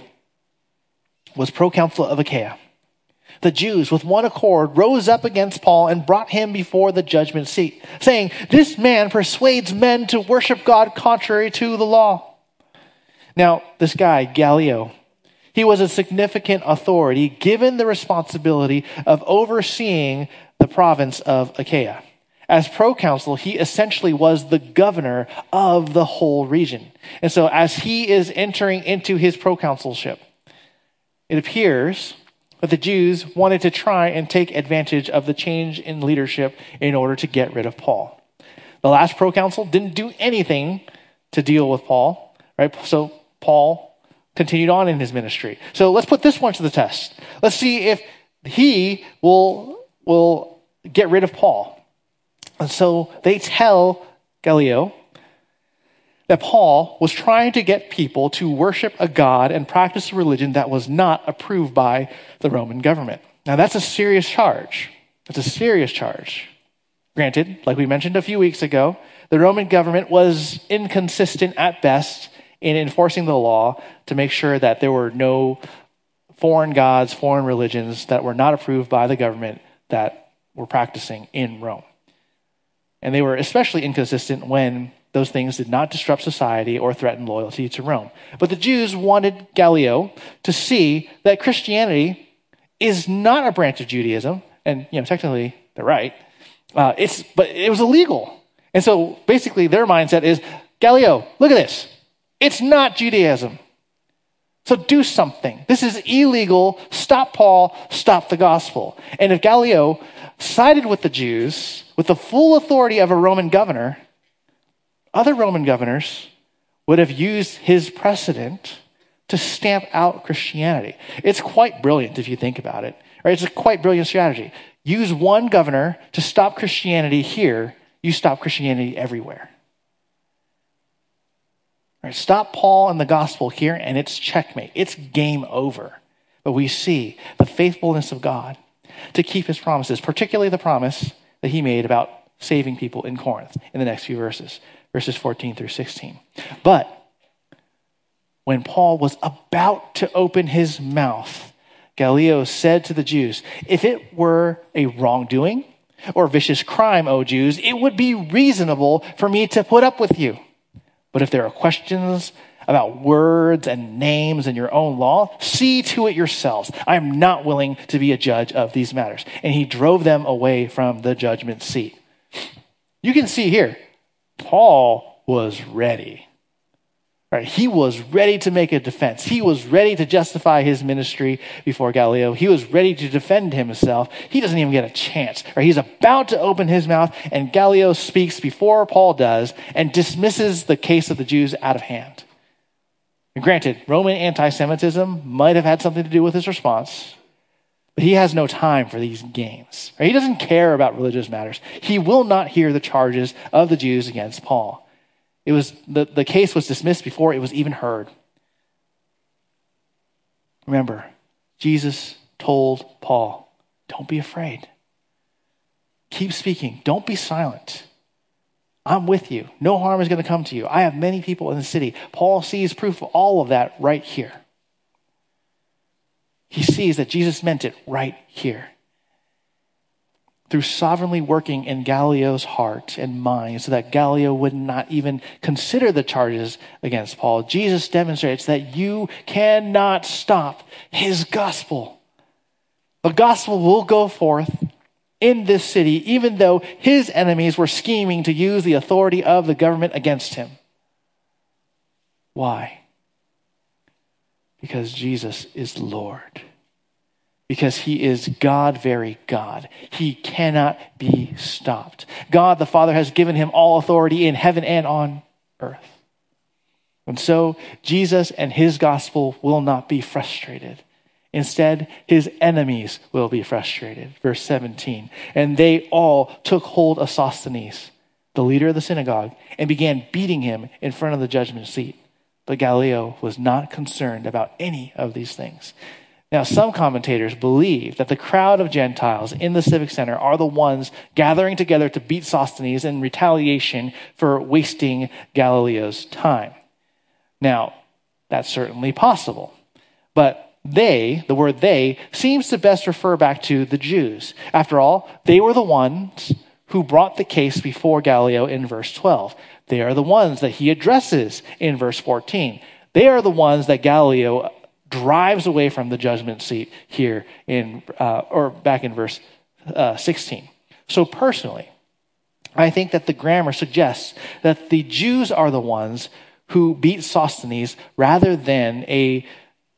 was proconsul of Achaia, the Jews with one accord rose up against Paul and brought him before the judgment seat, saying, "This man persuades men to worship God contrary to the law." Now, this guy, Gallio, he was a significant authority given the responsibility of overseeing the province of Achaia. As proconsul, he essentially was the governor of the whole region. And so as he is entering into his proconsulship, it appears that the Jews wanted to try and take advantage of the change in leadership in order to get rid of Paul. The last proconsul didn't do anything to deal with Paul, right? So Paul continued on in his ministry. So let's put this one to the test. Let's see if he will, will get rid of Paul. And so they tell Gallio that Paul was trying to get people to worship a god and practice a religion that was not approved by the Roman government. Now, that's a serious charge. It's a serious charge. Granted, like we mentioned a few weeks ago, the Roman government was inconsistent at best in enforcing the law to make sure that there were no foreign gods, foreign religions that were not approved by the government that were practicing in Rome. And they were especially inconsistent when those things did not disrupt society or threaten loyalty to Rome. But the Jews wanted Gallio to see that Christianity is not a branch of Judaism, and you know technically they're right. Uh, it's but it was illegal, and so basically their mindset is, Gallio, look at this. It's not Judaism, so do something. This is illegal. Stop Paul. Stop the gospel. And if Gallio sided with the Jews with the full authority of a Roman governor, other Roman governors would have used his precedent to stamp out Christianity. It's quite brilliant if you think about it. Right? It's a quite brilliant strategy. Use one governor to stop Christianity here, you stop Christianity everywhere. Right? Stop Paul and the gospel here, and it's checkmate. It's game over. But we see the faithfulness of God to keep his promises, particularly the promise that he made about saving people in Corinth in the next few verses. Verses fourteen through sixteen. But when Paul was about to open his mouth, Gallio said to the Jews, "If it were a wrongdoing or vicious crime, O Jews, it would be reasonable for me to put up with you. But if there are questions about words and names in your own law, see to it yourselves. I am not willing to be a judge of these matters." And he drove them away from the judgment seat. You can see here, Paul was ready. Right? He was ready to make a defense. He was ready to justify his ministry before Gallio. He was ready to defend himself. He doesn't even get a chance. Right? He's about to open his mouth, and Gallio speaks before Paul does and dismisses the case of the Jews out of hand. And granted, Roman anti-Semitism might have had something to do with his response, but he has no time for these games. Right? He doesn't care about religious matters. He will not hear the charges of the Jews against Paul. It was the, the case was dismissed before it was even heard. Remember, Jesus told Paul, don't be afraid. Keep speaking. Don't be silent. I'm with you. No harm is going to come to you. I have many people in the city. Paul sees proof of all of that right here. He sees that Jesus meant it right here. Through sovereignly working in Gallio's heart and mind so that Gallio would not even consider the charges against Paul, Jesus demonstrates that you cannot stop his gospel. The gospel will go forth in this city, even though his enemies were scheming to use the authority of the government against him. Why? Because Jesus is Lord. because he is God, very God. He cannot be stopped. God the Father has given him all authority in heaven and on earth. And so Jesus and his gospel will not be frustrated. Instead, his enemies will be frustrated. Verse seventeen. And they all took hold of Sosthenes, the leader of the synagogue, and began beating him in front of the judgment seat. But Gallio was not concerned about any of these things. Now, some commentators believe that the crowd of Gentiles in the Civic Center are the ones gathering together to beat Sosthenes in retaliation for wasting Galileo's time. Now, that's certainly possible. But they, the word they, seems to best refer back to the Jews. After all, they were the ones who brought the case before Gallio in verse twelve. They are the ones that he addresses in verse fourteen. They are the ones that Gallio drives away from the judgment seat here in, uh, or back in verse uh, sixteen. So personally, I think that the grammar suggests that the Jews are the ones who beat Sosthenes rather than a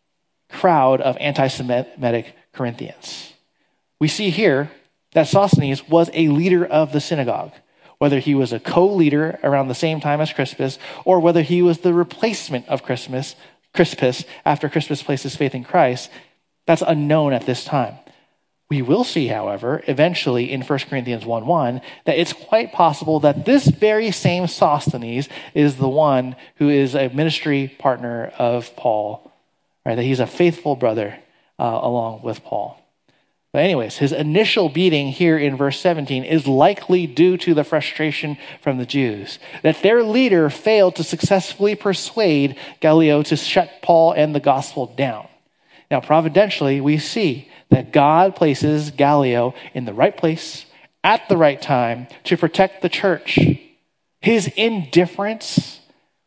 crowd of anti-Semitic Corinthians. We see here that Sosthenes was a leader of the synagogue, whether he was a co-leader around the same time as Crispus, or whether he was the replacement of Crispus, Crispus after Crispus placed his faith in Christ. That's unknown at this time. We will see, however, eventually in First Corinthians one one, that it's quite possible that this very same Sosthenes is the one who is a ministry partner of Paul, right? That he's a faithful brother uh, along with Paul. But anyways, his initial beating here in verse seventeen is likely due to the frustration from the Jews, that their leader failed to successfully persuade Gallio to shut Paul and the gospel down. Now, providentially, we see that God places Gallio in the right place at the right time to protect the church. His indifference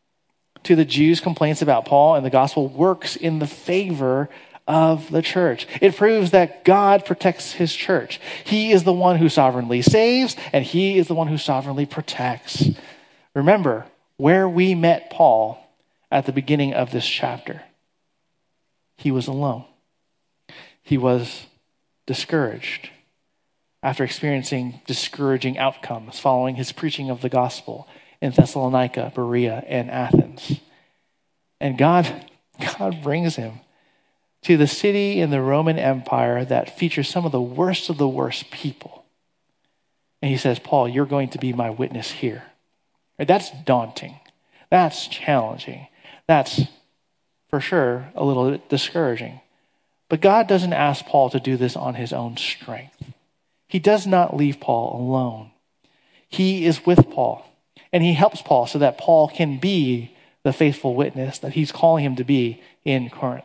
to the Jews' complaints about Paul and the gospel works in the favor of the church. It proves that God protects his church. He is the one who sovereignly saves, and he is the one who sovereignly protects. Remember where we met Paul at the beginning of this chapter. He was alone. He was discouraged after experiencing discouraging outcomes following his preaching of the gospel in Thessalonica, Berea, and Athens. And God, God brings him to the city in the Roman Empire that features some of the worst of the worst people. And he says, Paul, you're going to be my witness here. That's daunting. That's challenging. That's for sure a little bit discouraging. But God doesn't ask Paul to do this on his own strength. He does not leave Paul alone. He is with Paul, and he helps Paul so that Paul can be the faithful witness that he's calling him to be in Corinth.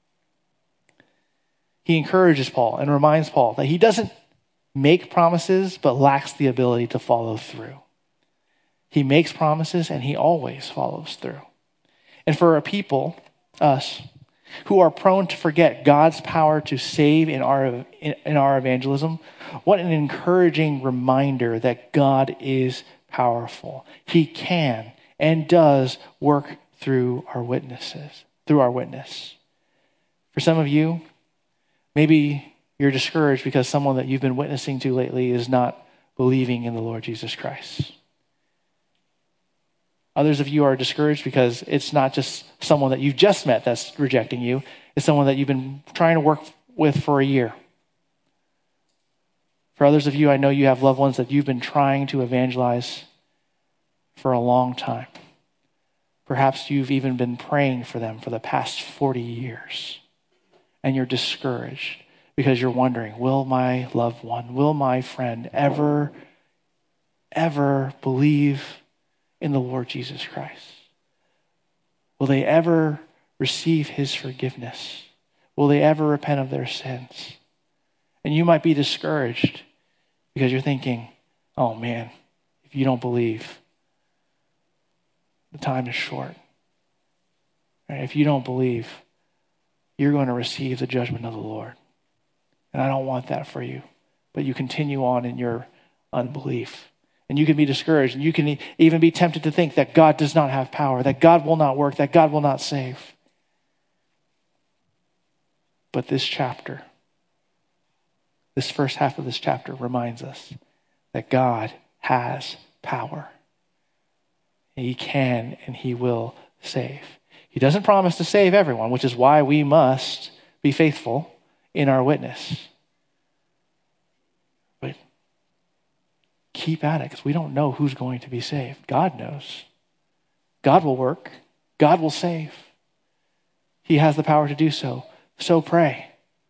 He encourages Paul and reminds Paul that he doesn't make promises but lacks the ability to follow through. He makes promises and he always follows through. And for a people, us, who are prone to forget God's power to save in our, in our evangelism, what an encouraging reminder that God is powerful. He can and does work through our witnesses, through our witness. For some of you, maybe you're discouraged because someone that you've been witnessing to lately is not believing in the Lord Jesus Christ. Others of you are discouraged because it's not just someone that you've just met that's rejecting you. It's someone that you've been trying to work with for a year. For others of you, I know you have loved ones that you've been trying to evangelize for a long time. Perhaps you've even been praying for them for the past forty years. And you're discouraged because you're wondering, will my loved one, will my friend ever, ever believe in the Lord Jesus Christ? Will they ever receive his forgiveness? Will they ever repent of their sins? And you might be discouraged because you're thinking, oh man, if you don't believe, the time is short. Right? If you don't believe, you're going to receive the judgment of the Lord. And I don't want that for you. But you continue on in your unbelief. And you can be discouraged. And you can even be tempted to think that God does not have power, that God will not work, that God will not save. But this chapter, This first half of this chapter reminds us that God has power. He can and he will save. He doesn't promise to save everyone, which is why we must be faithful in our witness. But keep at it, because we don't know who's going to be saved. God knows. God will work. God will save. He has the power to do so. So pray.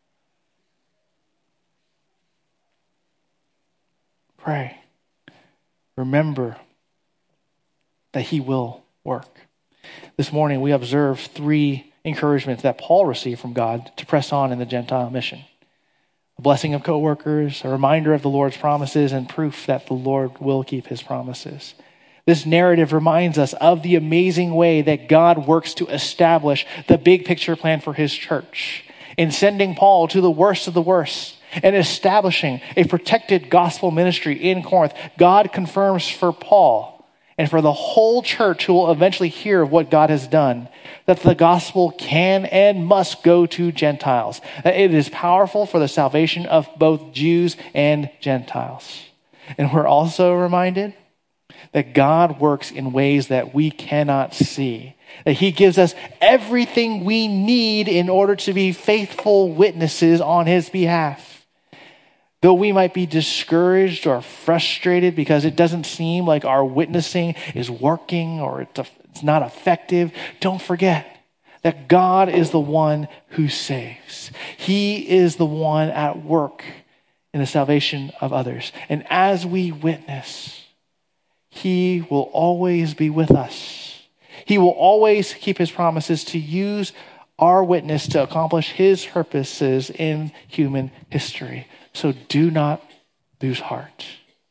Pray. Remember that he will work. This morning we observe three encouragements that Paul received from God to press on in the Gentile mission. A blessing of co-workers, a reminder of the Lord's promises, and proof that the Lord will keep his promises. This narrative reminds us of the amazing way that God works to establish the big picture plan for his church in sending Paul to the worst of the worst and establishing a protected gospel ministry in Corinth. God confirms for Paul and for the whole church who will eventually hear of what God has done, that the gospel can and must go to Gentiles. That it is powerful for the salvation of both Jews and Gentiles. And we're also reminded that God works in ways that we cannot see. That he gives us everything we need in order to be faithful witnesses on his behalf. Though we might be discouraged or frustrated because it doesn't seem like our witnessing is working or it's not effective, don't forget that God is the one who saves. He is the one at work in the salvation of others. And as we witness, he will always be with us. He will always keep his promises to use our witness to accomplish his purposes in human history. So do not lose heart.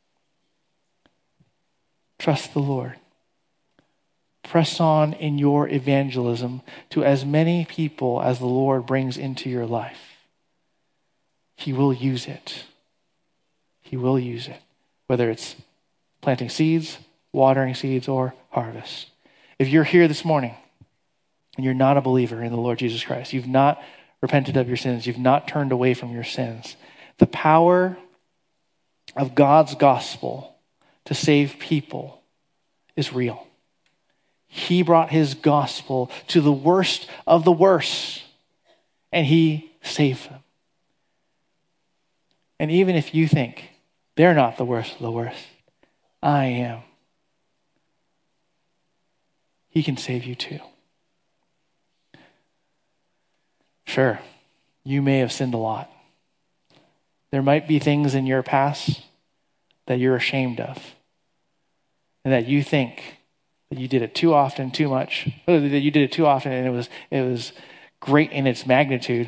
Trust the Lord. Press on in your evangelism to as many people as the Lord brings into your life. He will use it. He will use it, whether it's planting seeds, watering seeds, or harvest. If you're here this morning and you're not a believer in the Lord Jesus Christ, you've not repented of your sins, you've not turned away from your sins, the power of God's gospel to save people is real. He brought his gospel to the worst of the worst, and he saved them. And even if you think they're not the worst of the worst, I am. He can save you too. Sure, you may have sinned a lot. There might be things in your past that you're ashamed of and that you think that you did it too often, too much, that you did it too often and it was, it was great in its magnitude.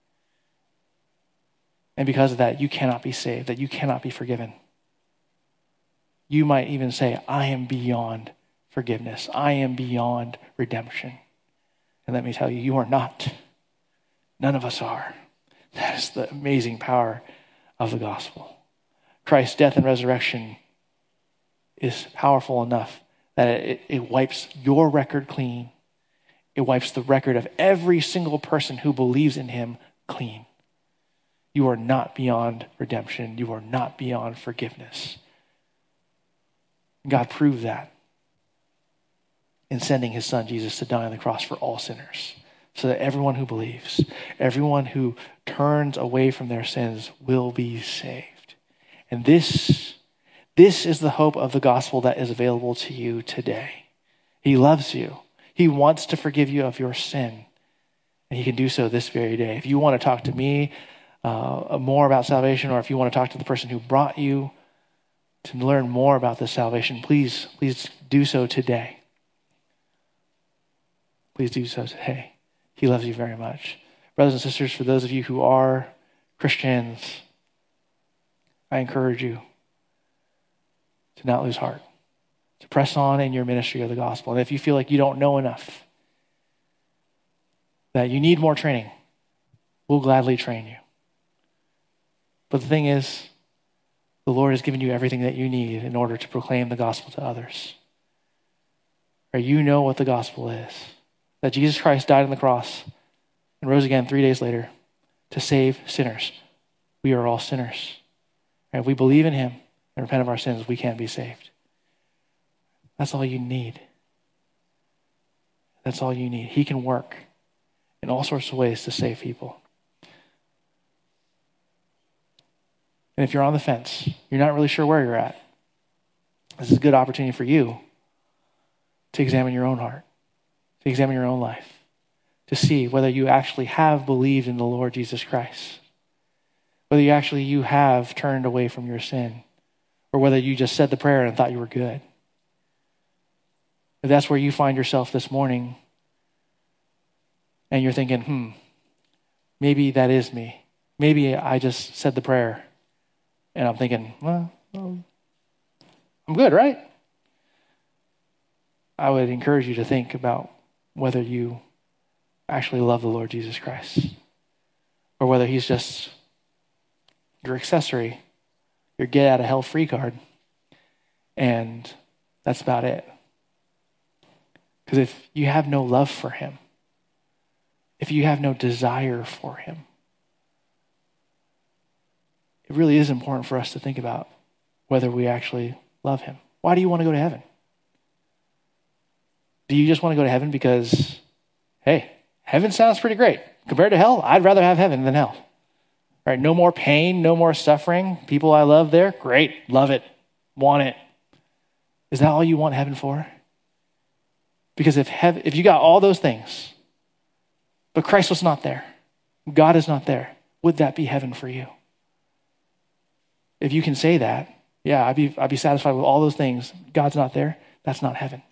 And because of that, you cannot be saved, that you cannot be forgiven. You might even say, I am beyond forgiveness. I am beyond redemption. And let me tell you, you are not. None of us are. That is the amazing power of the gospel. Christ's death and resurrection is powerful enough that it, it wipes your record clean. It wipes the record of every single person who believes in him clean. You are not beyond redemption. You are not beyond forgiveness. God proved that in sending his son Jesus to die on the cross for all sinners, so that everyone who believes, everyone who turns away from their sins will be saved. And this, this is the hope of the gospel that is available to you today. He loves you. He wants to forgive you of your sin. And he can do so this very day. If you want to talk to me uh, more about salvation, or if you want to talk to the person who brought you to learn more about this salvation, please, please do so today. Please do so today. He loves you very much. Brothers and sisters, for those of you who are Christians, I encourage you to not lose heart, to press on in your ministry of the gospel. And if you feel like you don't know enough, that you need more training, we'll gladly train you. But the thing is, the Lord has given you everything that you need in order to proclaim the gospel to others. Or you know what the gospel is. That Jesus Christ died on the cross and rose again three days later to save sinners we are all sinners. And if we believe in him and repent of our sins, we can be saved. That's all you need. That's all you need. He can work in all sorts of ways to save people. And if you're on the fence, you're not really sure where you're at, this is a good opportunity for you to examine your own heart, to examine your own life, to see whether you actually have believed in the Lord Jesus Christ, whether you actually you have turned away from your sin, or whether you just said the prayer and thought you were good. If that's where you find yourself this morning and you're thinking, hmm, maybe that is me. Maybe I just said the prayer and I'm thinking, well, well I'm good, right? I would encourage you to think about whether you actually love the Lord Jesus Christ or whether he's just your accessory, your get out of hell free card, and that's about it. Because if you have no love for him, if you have no desire for him, it really is important for us to think about whether we actually love him. Why do you want to go to heaven? Do you just want to go to heaven because, hey, heaven sounds pretty great. Compared to hell, I'd rather have heaven than hell. All right, no more pain, no more suffering. People I love there, great, love it, want it. Is that all you want heaven for? Because if heaven, if you got all those things, but Christ was not there, God is not there, would that be heaven for you? If you can say that, yeah, I'd be, I'd be satisfied with all those things. God's not there, that's not heaven.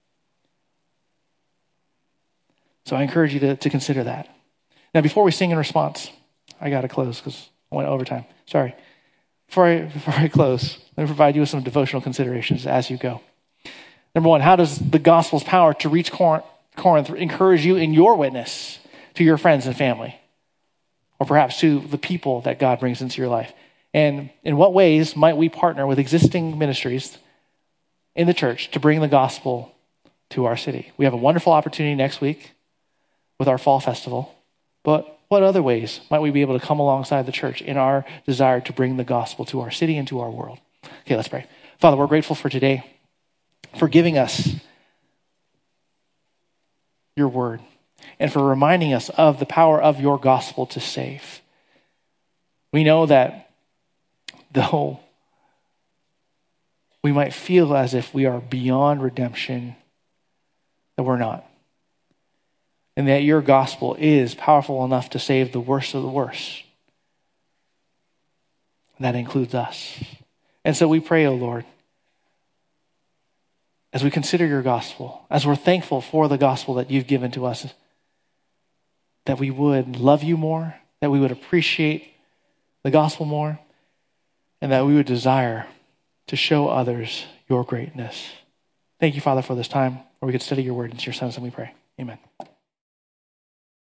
So I encourage you to, to consider that. Now, before we sing in response, I got to close because I went overtime. Sorry. Before I, before I close, let me provide you with some devotional considerations as you go. Number one, how does the gospel's power to reach Corinth encourage you in your witness to your friends and family? Or perhaps to the people that God brings into your life? And in what ways might we partner with existing ministries in the church to bring the gospel to our city? We have a wonderful opportunity next week with our fall festival, but what other ways might we be able to come alongside the church in our desire to bring the gospel to our city and to our world? Okay, let's pray. Father, we're grateful for today, for giving us your word, and for reminding us of the power of your gospel to save. We know that though we might feel as if we are beyond redemption, that we're not. And that your gospel is powerful enough to save the worst of the worst. And that includes us. And so we pray, O Lord, as we consider your gospel, as we're thankful for the gospel that you've given to us, that we would love you more, that we would appreciate the gospel more, and that we would desire to show others your greatness. Thank you, Father, for this time where we could study your word. It's your son's name we pray. Amen.